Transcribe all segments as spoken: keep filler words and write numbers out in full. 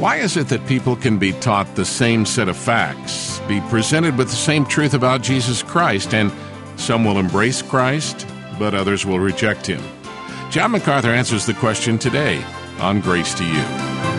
Why is it that people can be taught the same set of facts, be presented with the same truth about Jesus Christ, and some will embrace Christ, but others will reject him? John MacArthur answers the question today on Grace to You.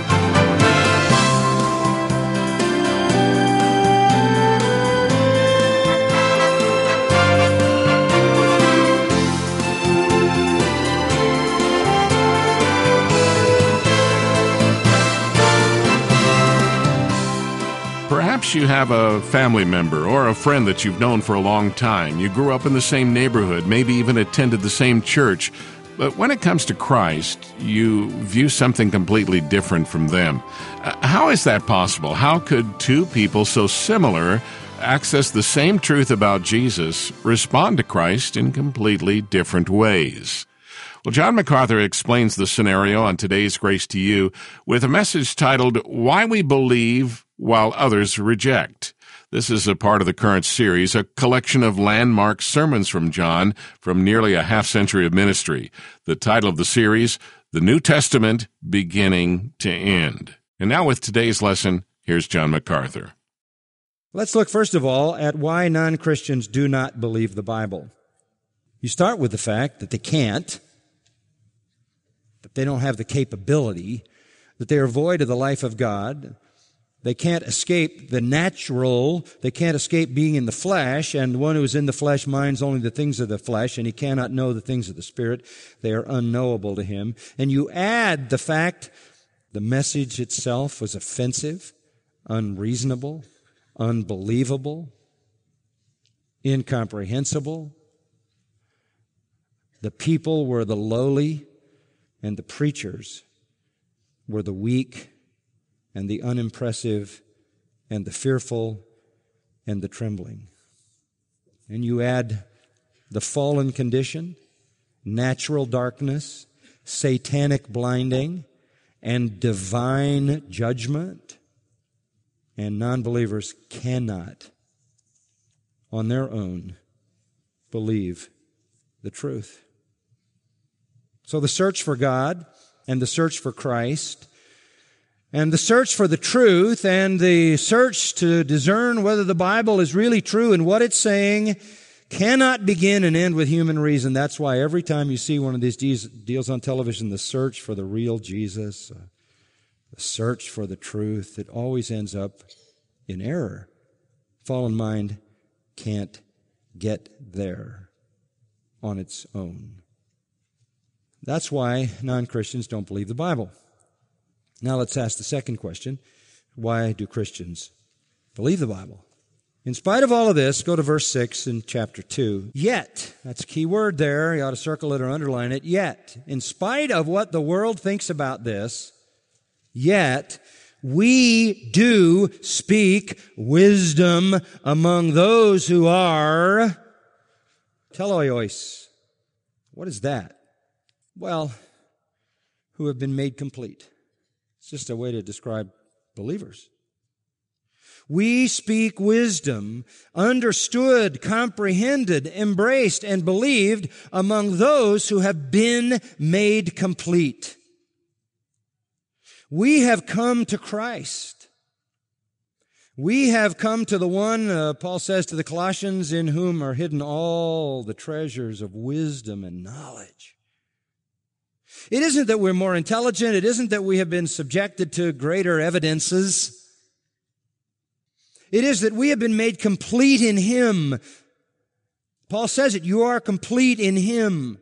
Perhaps you have a family member or a friend that you've known for a long time. You grew up in the same neighborhood, maybe even attended the same church. But when it comes to Christ, you view something completely different from them. Uh, how is that possible? How could two people so similar access the same truth about Jesus, respond to Christ in completely different ways? Well, John MacArthur explains the scenario on today's Grace to You with a message titled, Why We Believe While Others Reject. This is a part of the current series, a collection of landmark sermons from John from nearly a half century of ministry. The title of the series, The New Testament Beginning to End. And now with today's lesson, here's John MacArthur. Let's look first of all at why non-Christians do not believe the Bible. You start with the fact that they can't, that they don't have the capability, that they are void of the life of God. They can't escape the natural. They can't escape being in the flesh, and one who is in the flesh minds only the things of the flesh, and he cannot know the things of the Spirit. They are unknowable to him. And you add the fact the message itself was offensive, unreasonable, unbelievable, incomprehensible. The people were the lowly, and the preachers were the weak and the unimpressive and the fearful and the trembling. And you add the fallen condition, natural darkness, satanic blinding, and divine judgment, and non-believers cannot, on their own, believe the truth. So the search for God and the search for Christ and the search for the truth and the search to discern whether the Bible is really true and what it's saying cannot begin and end with human reason. That's why every time you see one of these deals on television, the search for the real Jesus, uh, the search for the truth, it always ends up in error. Fallen mind can't get there on its own. That's why non-Christians don't believe the Bible. Now let's ask the second question. Why do Christians believe the Bible? In spite of all of this, go to verse six in chapter two. Yet, that's a key word there. You ought to circle it or underline it. Yet, in spite of what the world thinks about this, yet we do speak wisdom among those who are teleois. What is that? Well, who have been made complete. It's just a way to describe believers. We speak wisdom, understood, comprehended, embraced, and believed among those who have been made complete. We have come to Christ. We have come to the one, uh, Paul says to the Colossians, in whom are hidden all the treasures of wisdom and knowledge. It isn't that we're more intelligent. It isn't that we have been subjected to greater evidences. It is that we have been made complete in Him. Paul says it, you are complete in Him.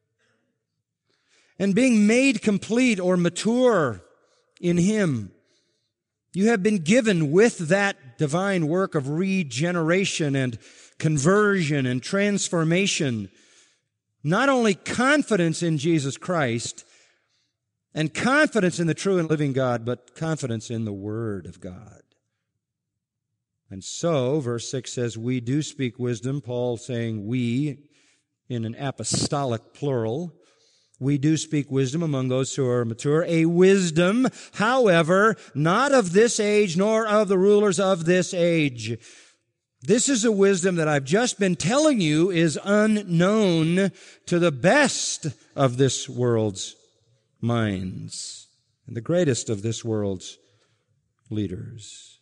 And being made complete or mature in Him, you have been given with that divine work of regeneration and conversion and transformation, not only confidence in Jesus Christ and confidence in the true and living God, but confidence in the Word of God. And so, verse six says, we do speak wisdom, Paul saying we in an apostolic plural. We do speak wisdom among those who are mature, a wisdom, however, not of this age, nor of the rulers of this age. This is a wisdom that I've just been telling you is unknown to the best of this world's minds and the greatest of this world's leaders.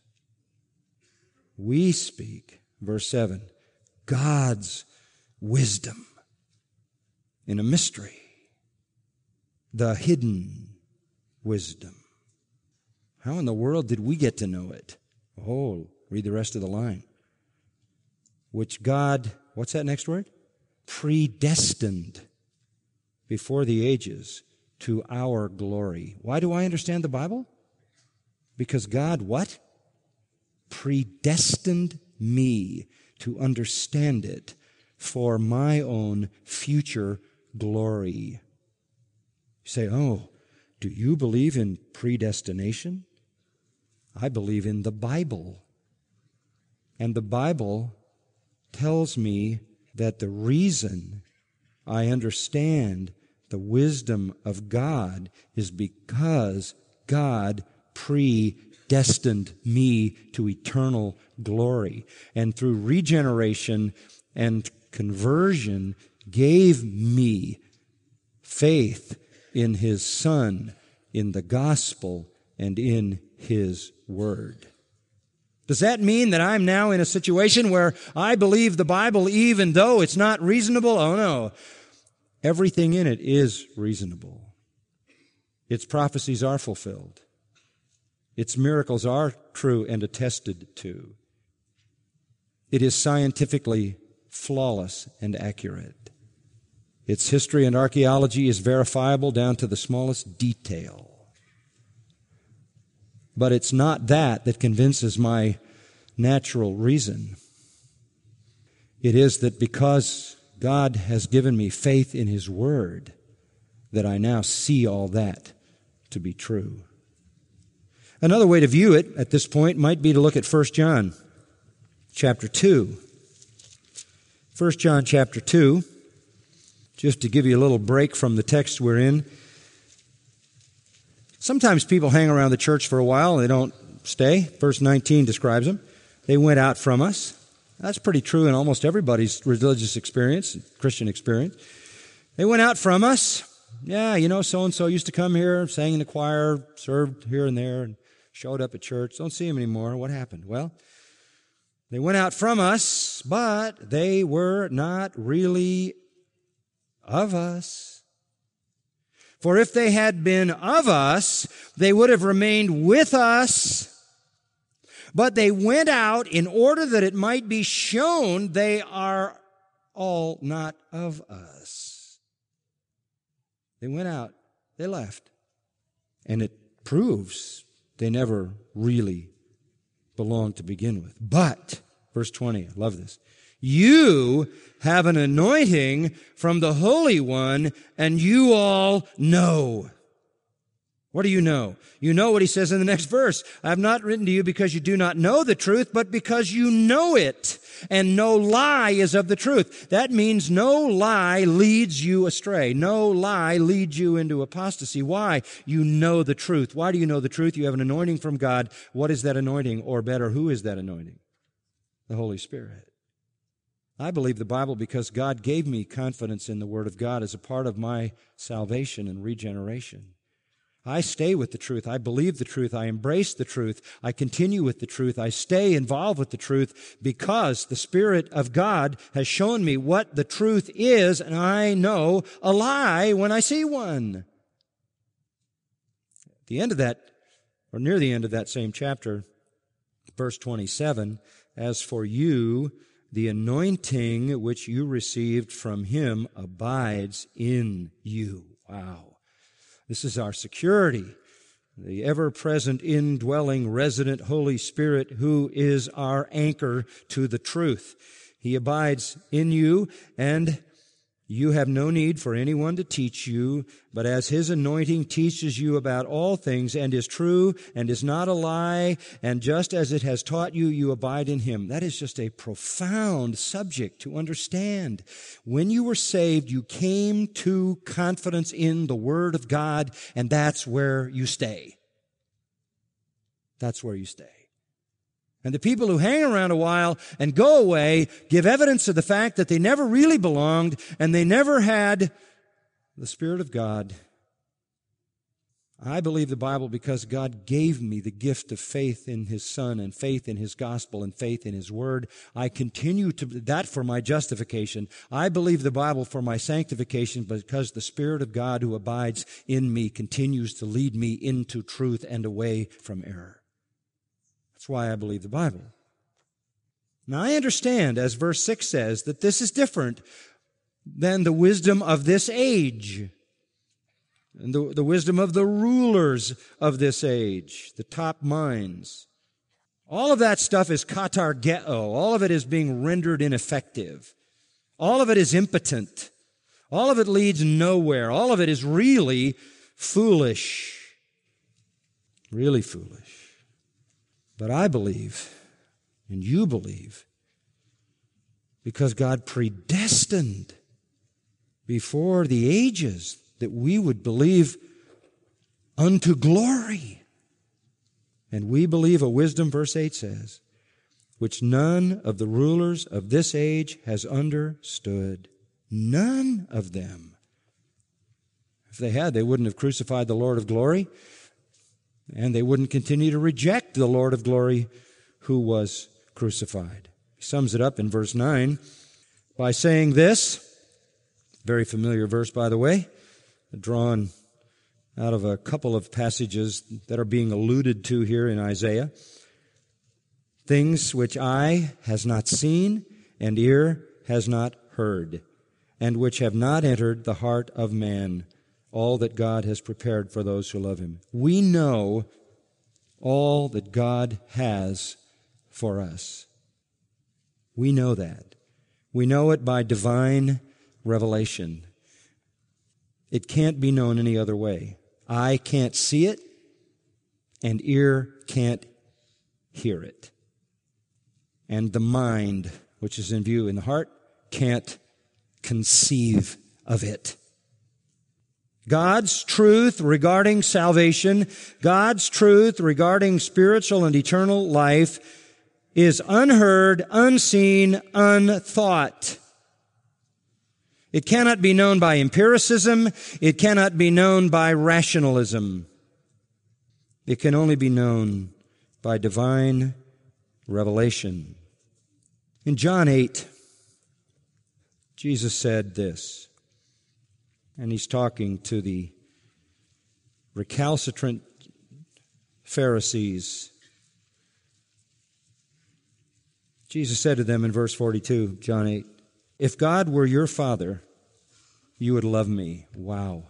We speak, verse seven, God's wisdom in a mystery, the hidden wisdom. How in the world did we get to know it? Oh, read the rest of the line. Which God, what's that next word? Predestined before the ages to our glory. Why do I understand the Bible? Because God, what? Predestined me to understand it for my own future glory. You say, oh, do you believe in predestination? I believe in the Bible. And the Bible tells me that the reason I understand the wisdom of God is because God predestined me to eternal glory. And through regeneration and conversion gave me faith in His Son, in the gospel, and in His Word. Does that mean that I'm now in a situation where I believe the Bible even though it's not reasonable? Oh no. Everything in it is reasonable. Its prophecies are fulfilled. Its miracles are true and attested to. It is scientifically flawless and accurate. Its history and archaeology is verifiable down to the smallest detail. But it's not that that convinces my natural reason. It is that because God has given me faith in His Word, that I now see all that to be true. Another way to view it at this point might be to look at First John chapter two. First John chapter two, just to give you a little break from the text we're in. Sometimes people hang around the church for a while and they don't stay. Verse nineteen describes them. They went out from us. That's pretty true in almost everybody's religious experience, Christian experience. They went out from us. Yeah, you know, so-and-so used to come here, sang in the choir, served here and there, and showed up at church. Don't see him anymore. What happened? Well, they went out from us, but they were not really of us. For if they had been of us, they would have remained with us. But they went out in order that it might be shown they are all not of us. They went out, they left. And it proves they never really belonged to begin with. But, verse twenty, I love this. You have an anointing from the Holy One, and you all know. What do you know? You know what he says in the next verse. I have not written to you because you do not know the truth, but because you know it, and no lie is of the truth. That means no lie leads you astray. No lie leads you into apostasy. Why? You know the truth. Why do you know the truth? You have an anointing from God. What is that anointing? Or better, who is that anointing? The Holy Spirit. I believe the Bible because God gave me confidence in the Word of God as a part of my salvation and regeneration. I stay with the truth. I believe the truth. I embrace the truth. I continue with the truth. I stay involved with the truth because the Spirit of God has shown me what the truth is, and I know a lie when I see one. At the end of that, or near the end of that same chapter, verse twenty-seven, as for you, the anointing which you received from Him abides in you. Wow. This is our security, the ever-present, indwelling, resident Holy Spirit who is our anchor to the truth. He abides in you, and you have no need for anyone to teach you, but as His anointing teaches you about all things and is true and is not a lie, and just as it has taught you, you abide in Him. That is just a profound subject to understand. When you were saved, you came to confidence in the Word of God, and that's where you stay. That's where you stay. And the people who hang around a while and go away give evidence of the fact that they never really belonged and they never had the Spirit of God I believe the Bible because God gave me the gift of faith in His Son and faith in His gospel and faith in His Word. I continue to, that for my justification. I believe the Bible for my sanctification because the Spirit of God who abides in me continues to lead me into truth and away from error. That's why I believe the Bible. Now I understand, as verse six says, that this is different than the wisdom of this age. And the, the wisdom of the rulers of this age, the top minds. All of that stuff is katargeo. All of it is being rendered ineffective. All of it is impotent. All of it leads nowhere. All of it is really foolish. Really foolish. But I believe, and you believe, because God predestined before the ages that we would believe unto glory. And we believe a wisdom, verse eight says, which none of the rulers of this age has understood. None of them. If they had, they wouldn't have crucified the Lord of glory, and they wouldn't continue to reject the Lord of glory who was crucified. He sums it up in verse nine by saying this, very familiar verse, by the way, drawn out of a couple of passages that are being alluded to here in Isaiah. Things which eye has not seen and ear has not heard, and which have not entered the heart of man, all that God has prepared for those who love Him. We know all that God has for us. We know that. We know it by divine revelation. It can't be known any other way. Eye can't see it, and ear can't hear it. And the mind, which is in view in the heart, can't conceive of it. God's truth regarding salvation, God's truth regarding spiritual and eternal life is unheard, unseen, unthought. It cannot be known by empiricism. It cannot be known by rationalism. It can only be known by divine revelation. In John eight, Jesus said this, and He's talking to the recalcitrant Pharisees. Jesus said to them in verse forty-two, John eight, if God were your Father, you would love me. Wow.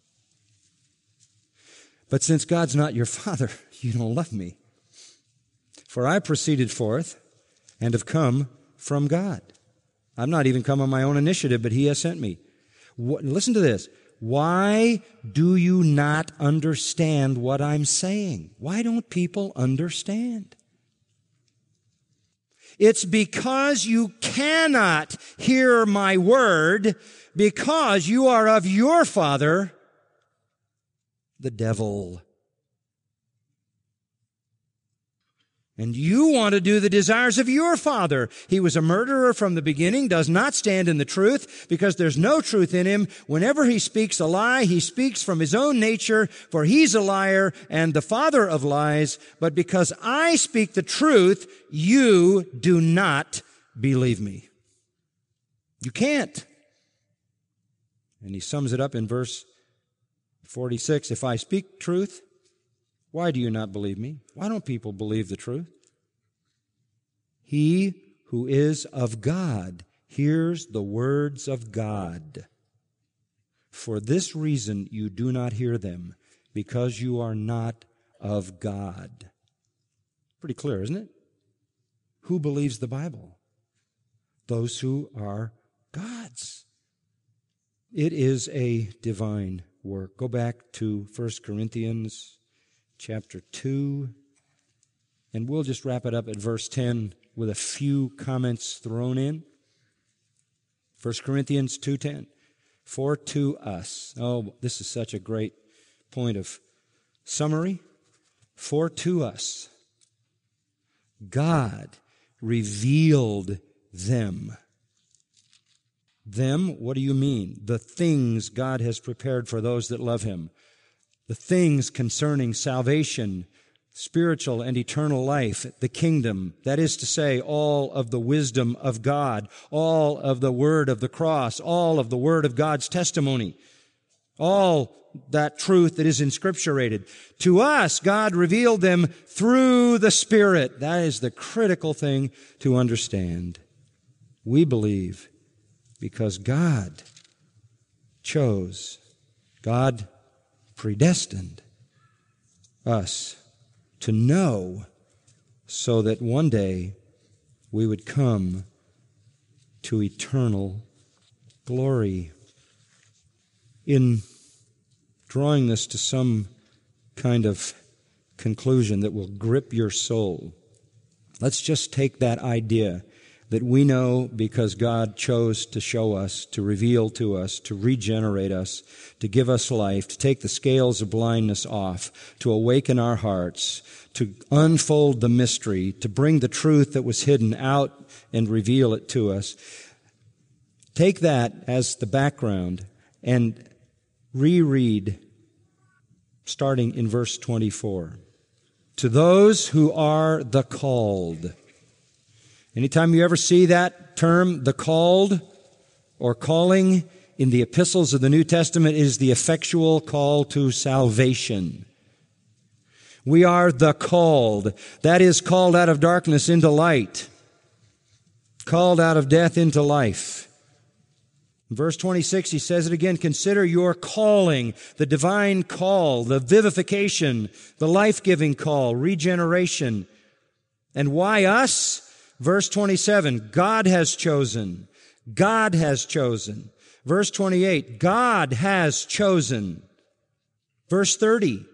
But since God's not your Father, you don't love me. For I proceeded forth and have come from God. I've not even come on my own initiative, but He has sent me. What, listen to this. Why do you not understand what I'm saying? Why don't people understand? It's because you cannot hear my word because you are of your father, the devil. And you want to do the desires of your father. He was a murderer from the beginning, does not stand in the truth because there's no truth in him. Whenever he speaks a lie, he speaks from his own nature, for he's a liar and the father of lies. But because I speak the truth, you do not believe me. You can't. And he sums it up in verse forty-six. If I speak truth, why do you not believe me? Why don't people believe the truth? He who is of God hears the words of God. For this reason you do not hear them, because you are not of God. Pretty clear, isn't it? Who believes the Bible? Those who are God's. It is a divine work. Go back to First Corinthians chapter two, and we'll just wrap it up at verse ten with a few comments thrown in. First Corinthians two ten. For to us, oh, this is such a great point of summary. For to us, God revealed them. Them, what do you mean? The things God has prepared for those that love Him. the things concerning salvation, spiritual and eternal life, the kingdom, that is to say, all of the wisdom of God, all of the word of the cross, all of the word of God's testimony, all that truth that is inscripturated. To us, God revealed them through the Spirit. That is the critical thing to understand. We believe because God chose, God predestined us to know so that one day we would come to eternal glory. In drawing this to some kind of conclusion that will grip your soul, let's just take that idea that we know because God chose to show us, to reveal to us, to regenerate us, to give us life, to take the scales of blindness off, to awaken our hearts, to unfold the mystery, to bring the truth that was hidden out and reveal it to us. Take that as the background and reread starting in verse twenty-four. To those who are the called. Anytime you ever see that term, the called or calling, in the epistles of the New Testament, it is the effectual call to salvation. We are the called. That is, called out of darkness into light. Called out of death into life. In verse twenty-six, he says it again, consider your calling, the divine call, the vivification, the life-giving call, regeneration. And why us? Verse twenty-seven, God has chosen. God has chosen. Verse twenty-eight, God has chosen. Verse thirty,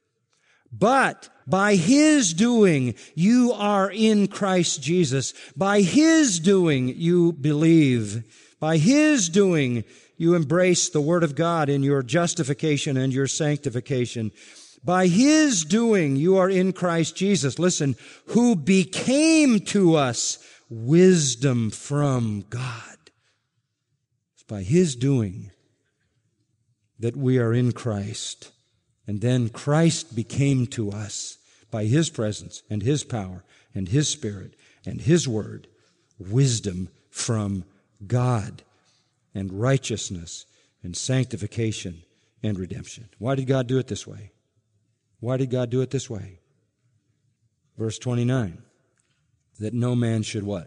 but by His doing you are in Christ Jesus. By His doing you believe. By His doing you embrace the Word of God in your justification and your sanctification. By His doing, you are in Christ Jesus. Listen, who became to us wisdom from God. It's by His doing that we are in Christ. And then Christ became to us by His presence and His power and His Spirit and His Word, wisdom from God and righteousness and sanctification and redemption. Why did God do it this way? Why did God do it this way? Verse twenty-nine, that no man should what?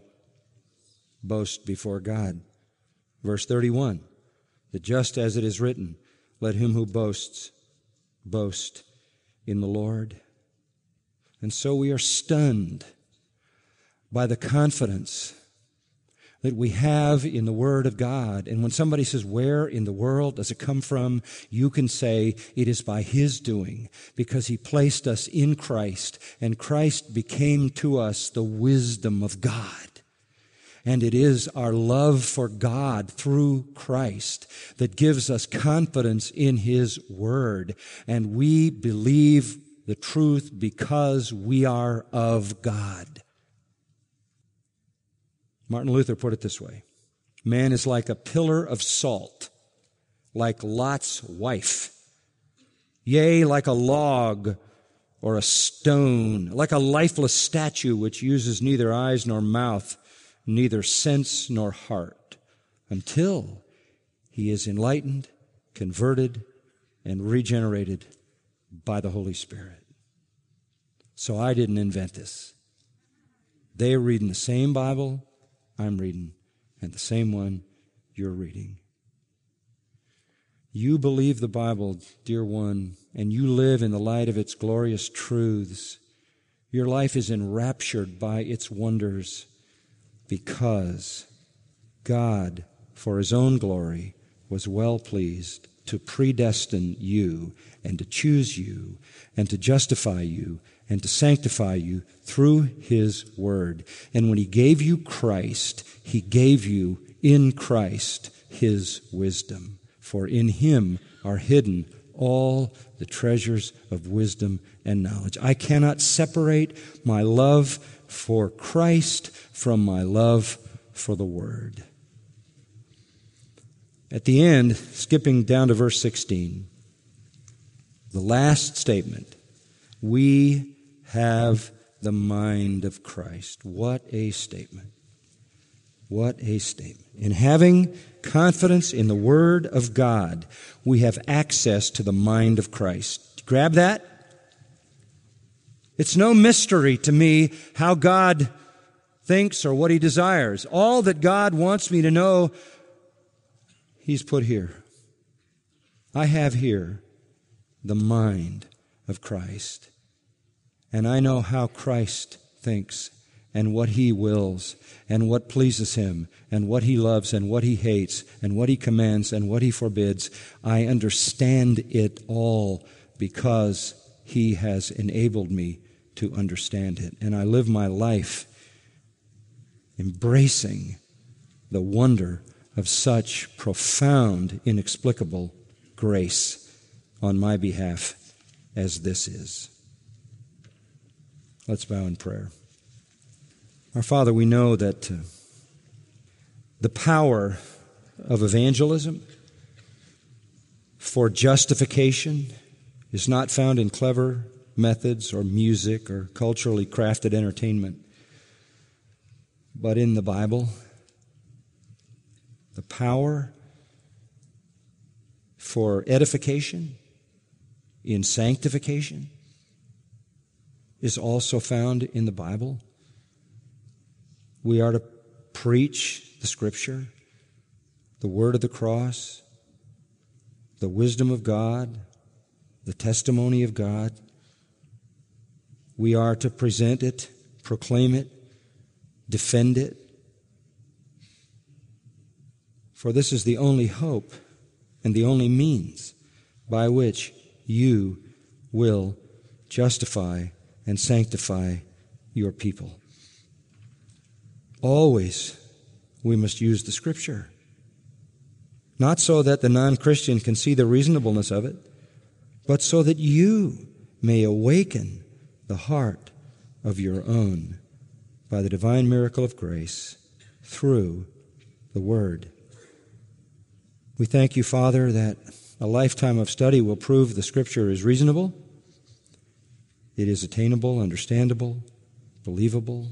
Boast before God. Verse thirty-one, that just as it is written, let him who boasts, boast in the Lord. And so we are stunned by the confidence that we have in the Word of God. And when somebody says, where in the world does it come from? You can say, it is by His doing, because He placed us in Christ, and Christ became to us the wisdom of God. And it is our love for God through Christ that gives us confidence in His Word. And we believe the truth because we are of God. Martin Luther put it this way: man is like a pillar of salt, like Lot's wife. Yea, like a log or a stone, like a lifeless statue which uses neither eyes nor mouth, neither sense nor heart, until he is enlightened, converted, and regenerated by the Holy Spirit. So I didn't invent this. They are reading the same Bible I'm reading, and the same one you're reading. You believe the Bible, dear one, and you live in the light of its glorious truths. Your life is enraptured by its wonders because God, for His own glory, was well pleased to predestine you and to choose you and to justify you and to sanctify you through His Word. And when He gave you Christ, He gave you in Christ His wisdom. For in Him are hidden all the treasures of wisdom and knowledge. I cannot separate my love for Christ from my love for the Word. At the end, skipping down to verse sixteen, The last statement, we have the mind of Christ. What a statement. What a statement. In having confidence in the Word of God, we have access to the mind of Christ. Grab that? It's no mystery to me how God thinks or what He desires. All that God wants me to know, He's put here. I have here the mind of Christ. And I know how Christ thinks and what He wills and what pleases Him and what He loves and what He hates and what He commands and what He forbids. I understand it all because He has enabled me to understand it. And I live my life embracing the wonder of such profound, inexplicable grace on my behalf as this is. Let's bow in prayer. Our Father, we know that uh, the power of evangelism for justification is not found in clever methods or music or culturally crafted entertainment, but in the Bible. The power for edification in sanctification is also found in the Bible. We are to preach the Scripture, the word of the cross, the wisdom of God, the testimony of God. We are to present it, proclaim it, defend it. For this is the only hope and the only means by which you will justify and sanctify your people. Always we must use the Scripture, not so that the non-Christian can see the reasonableness of it, but so that you may awaken the heart of your own by the divine miracle of grace through the Word. We thank you, Father, that a lifetime of study will prove the Scripture is reasonable, it is attainable, understandable, believable,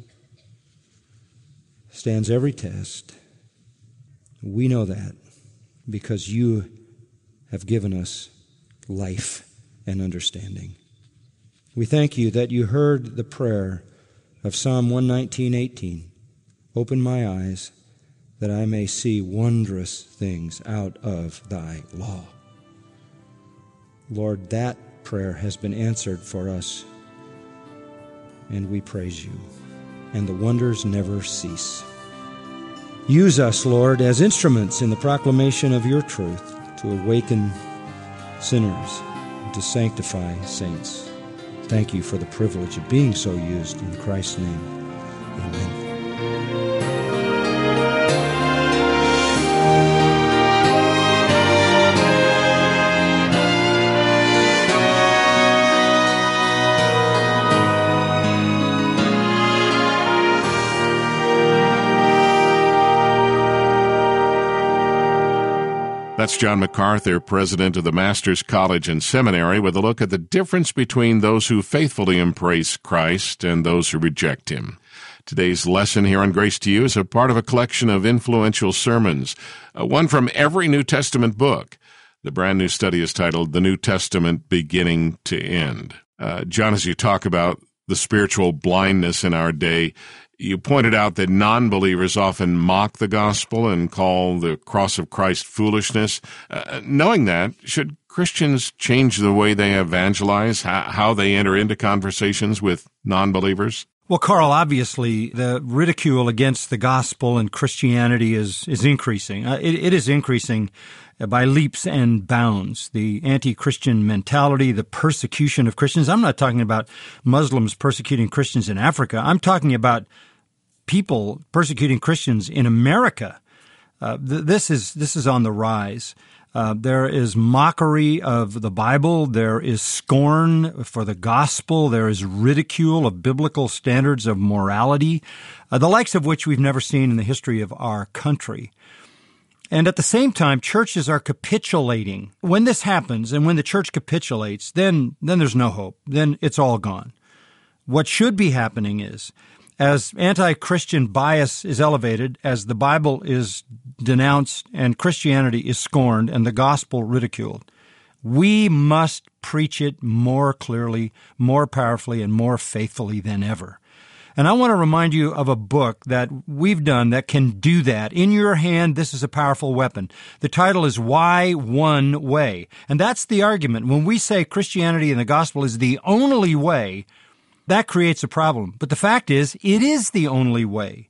stands every test. We know that because you have given us life and understanding. We thank you that you heard the prayer of Psalm one nineteen, eighteen. Open my eyes that I may see wondrous things out of thy law. Lord, that prayer has been answered for us, and we praise you, and the wonders never cease. Use us, Lord, as instruments in the proclamation of your truth to awaken sinners and to sanctify saints. Thank you for the privilege of being so used. In Christ's name, amen. That's John MacArthur, president of the Masters College and Seminary, with a look at the difference between those who faithfully embrace Christ and those who reject Him. Today's lesson here on Grace to You is a part of a collection of influential sermons, uh, one from every New Testament book. The brand new study is titled The New Testament Beginning to End. Uh, John, as you talk about the spiritual blindness in our day, you pointed out that non-believers often mock the gospel and call the cross of Christ foolishness. Uh, knowing that, should Christians change the way they evangelize, how, how they enter into conversations with non-believers? Well, Carl, obviously, the ridicule against the gospel and Christianity is, is increasing. Uh, it, it is increasing by leaps and bounds. The anti-Christian mentality, the persecution of Christians. I'm not talking about Muslims persecuting Christians in Africa. I'm talking about people persecuting Christians in America. Uh, th- this is this is on the rise. Uh, there is mockery of the Bible. There is scorn for the gospel. There is ridicule of biblical standards of morality, uh, the likes of which we've never seen in the history of our country. And at the same time, churches are capitulating. When this happens and when the church capitulates, then, then there's no hope. Then it's all gone. What should be happening is, as anti-Christian bias is elevated, as the Bible is denounced and Christianity is scorned and the gospel ridiculed, we must preach it more clearly, more powerfully, and more faithfully than ever. And I want to remind you of a book that we've done that can do that. In your hand, this is a powerful weapon. The title is Why One Way? And that's the argument. When we say Christianity and the gospel is the only way, that creates a problem. But the fact is, it is the only way.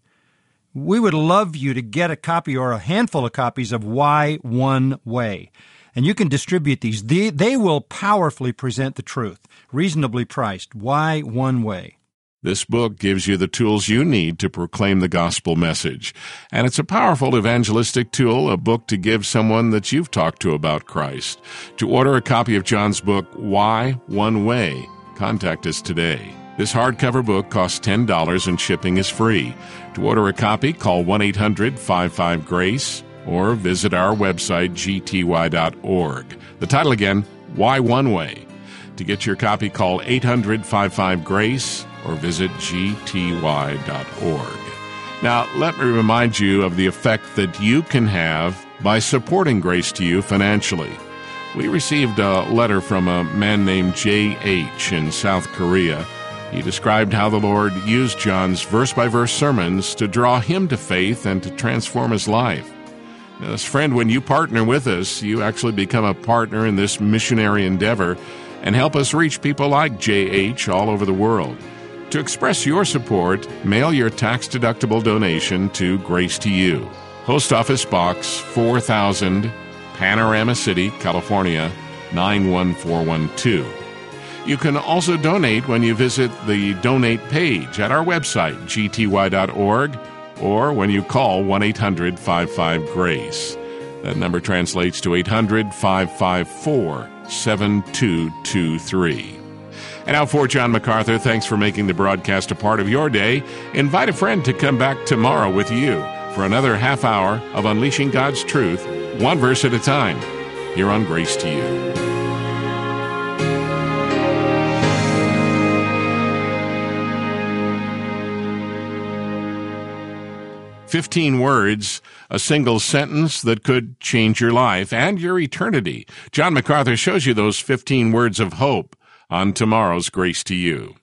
We would love you to get a copy or a handful of copies of Why One Way. And you can distribute these. They, they will powerfully present the truth, reasonably priced. Why One Way? This book gives you the tools you need to proclaim the gospel message. And it's a powerful evangelistic tool, a book to give someone that you've talked to about Christ. To order a copy of John's book, Why One Way, contact us today. This hardcover book costs ten dollars and shipping is free. To order a copy, call one eight hundred five five GRACE or visit our website, g t y dot org. The title again, Why One Way. To get your copy, call eight hundred five five GRACE or visit g t y dot org. Now, let me remind you of the effect that you can have by supporting Grace to You financially. We received a letter from a man named J H in South Korea. He described how the Lord used John's verse-by-verse sermons to draw him to faith and to transform his life. Now, this friend, when you partner with us, you actually become a partner in this missionary endeavor and help us reach people like J H all over the world. To express your support, mail your tax-deductible donation to Grace to You. Post Office Box four thousand, Panorama City, California, nine one four one two. You can also donate when you visit the donate page at our website, g t y dot org, or when you call one eight hundred five five GRACE. That number translates to eight hundred five five four seven two two three. And now for John MacArthur, thanks for making the broadcast a part of your day. Invite a friend to come back tomorrow with you for another half hour of Unleashing God's Truth, one verse at a time, here on Grace to You. Fifteen words, a single sentence that could change your life and your eternity. John MacArthur shows you those fifteen words of hope on tomorrow's Grace to You.